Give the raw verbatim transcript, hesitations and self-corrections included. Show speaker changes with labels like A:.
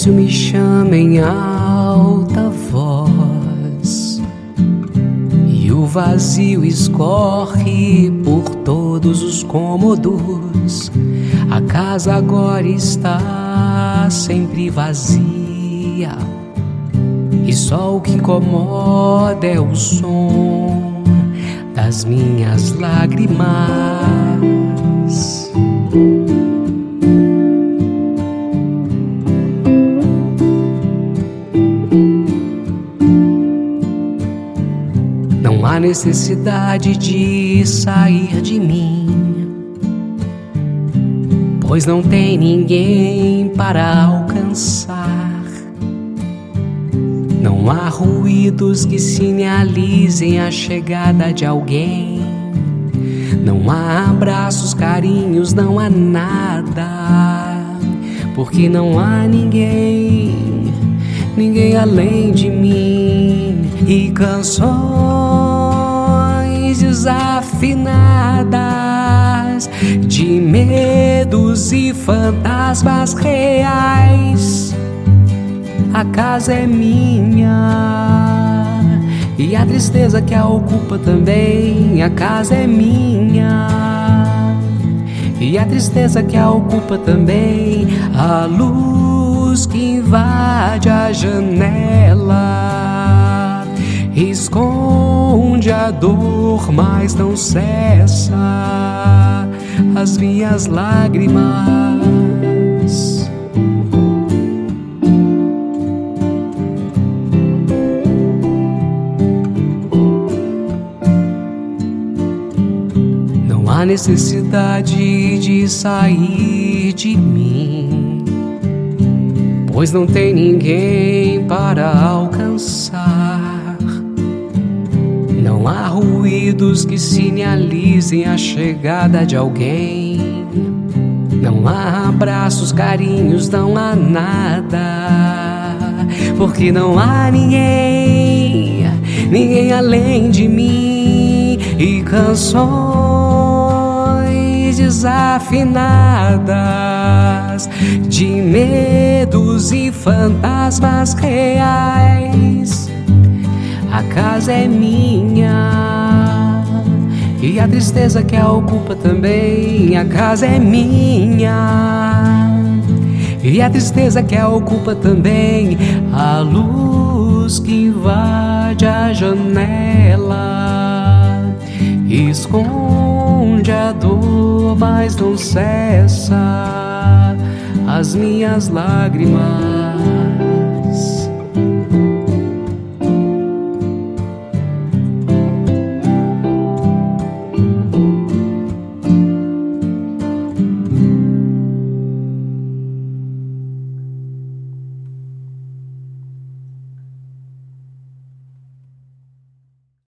A: silêncio me chama em alta voz e o vazio escorre por todos os cômodos. A casa agora está sempre vazia e só o que incomoda é o som das minhas lágrimas. Não há necessidade de sair de mim, pois não tem ninguém para alcançar. Não há ruídos que sinalizem a chegada de alguém. Não há abraços, carinhos, não há nada, porque não há ninguém, ninguém além de mim. E canções desafinadas de medos e fantasmas reais. A casa é minha e a tristeza que a ocupa também. A casa é minha e a tristeza que a ocupa também. A luz que invade a janela esconde a dor, mas não cessa as minhas lágrimas. Não há necessidade de sair de mim, pois não tem ninguém para alcançar. Não há ruídos que sinalizem a chegada de alguém. Não há abraços, carinhos, não há nada, porque não há ninguém, ninguém além de mim. E canções desafinadas de medos e fantasmas reais. A casa é minha e a tristeza que a ocupa também. A casa é minha e a tristeza que a ocupa também. A luz que invade a janela esconde a dor, mas não cessa as minhas lágrimas.